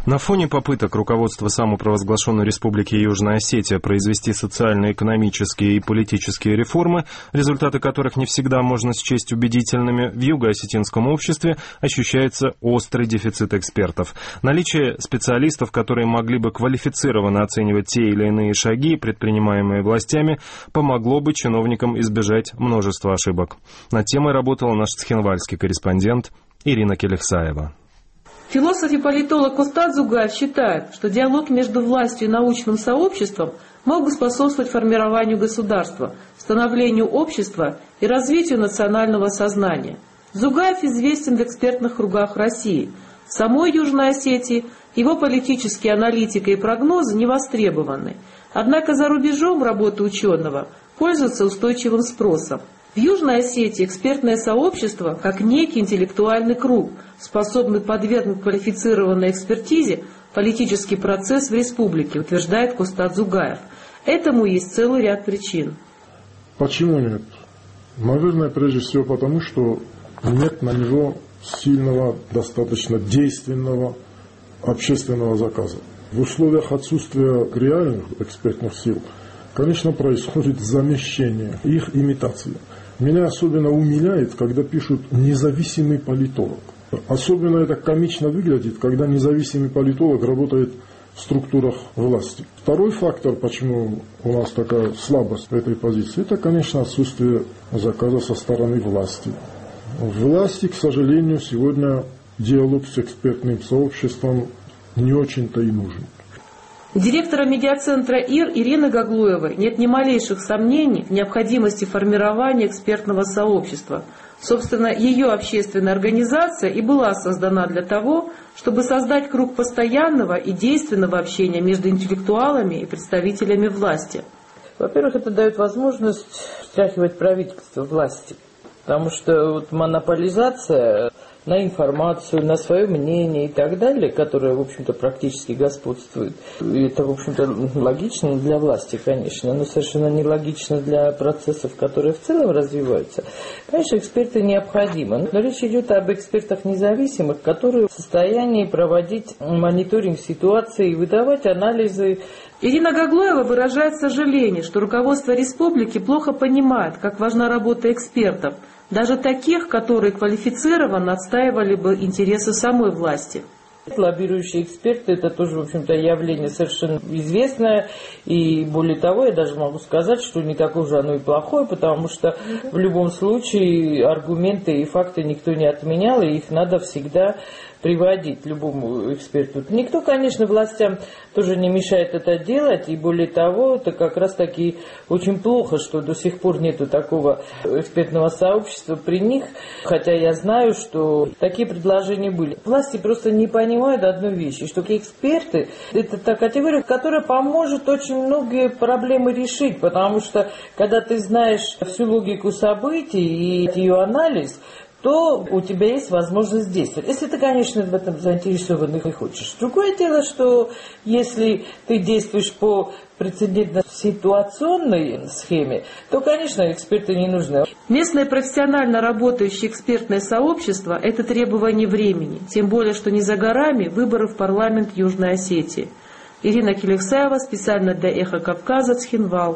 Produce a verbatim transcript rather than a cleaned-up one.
На фоне попыток руководства самопровозглашенной Республики Южная Осетия произвести социально-экономические и политические реформы, результаты которых не всегда можно счесть убедительными, в юго-осетинском обществе ощущается острый дефицит экспертов. Наличие специалистов, которые могли бы квалифицированно оценивать те или иные шаги, предпринимаемые властями, помогло бы чиновникам избежать множества ошибок. Над темой работала наш цхинвальский корреспондент Ирина Келехсаева. Философ и политолог Костад Зугаев считает, что диалог между властью и научным сообществом мог бы способствовать формированию государства, становлению общества и развитию национального сознания. Зугаев известен в экспертных кругах России. В самой Южной Осетии его политические аналитика и прогнозы не востребованы. Однако за рубежом работы ученого пользуются устойчивым спросом. В Южной Осетии экспертное сообщество, как некий интеллектуальный круг, способный подвергнуть квалифицированной экспертизе политический процесс в республике, утверждает Костад Зугаев. Этому есть целый ряд причин. Почему нет? Наверное, прежде всего потому, что нет на него сильного, достаточно действенного общественного заказа. В условиях отсутствия реальных экспертных сил, конечно, происходит замещение, их имитация. Меня особенно умиляет, когда пишут «независимый политолог». Особенно это комично выглядит, когда независимый политолог работает в структурах власти. Второй фактор, почему у нас такая слабость в этой позиции, это, конечно, отсутствие заказа со стороны власти. Власти, к сожалению, сегодня диалог с экспертным сообществом не очень-то и нужен. У директора медиацентра ИР Ирины Гаглуевой нет ни малейших сомнений в необходимости формирования экспертного сообщества. Собственно, ее общественная организация и была создана для того, чтобы создать круг постоянного и действенного общения между интеллектуалами и представителями власти. Во-первых, это дает возможность встряхивать правительство власти, потому что вот монополизация на информацию, на свое мнение и так далее, которое, в общем-то, практически господствует. И это, в общем-то, логично для власти, конечно, но совершенно нелогично для процессов, которые в целом развиваются. Конечно, эксперты необходимы, но речь идет об экспертах независимых, которые в состоянии проводить мониторинг ситуации и выдавать анализы. Ирина Гаглуева выражает сожаление, что руководство республики плохо понимает, как важна работа экспертов, даже таких, которые квалифицированно отстаивали бы интересы самой власти. Лоббирующие эксперты – это тоже, в общем-то, явление совершенно известное. И более того, я даже могу сказать, что не такое же оно и плохое, потому что в любом случае аргументы и факты никто не отменял, и их надо всегда приводить любому эксперту. Никто, конечно, властям тоже не мешает это делать, и более того, это как раз таки очень плохо, что до сих пор нету такого экспертного сообщества при них, хотя я знаю, что такие предложения были. Власти просто не понимают одну вещь, что эксперты – это та категория, которая поможет очень многие проблемы решить, потому что когда ты знаешь всю логику событий и ее анализ, то у тебя есть возможность действовать. Если ты, конечно, в этом заинтересован и хочешь. Другое дело, что если ты действуешь по прецедентно-ситуационной схеме, то, конечно, эксперты не нужны. Местное профессионально работающее экспертное сообщество – это требование времени, тем более, что не за горами выборы в парламент Южной Осетии. Ирина Келехсаева, специально для «Эхо Кавказа», Цхинвал.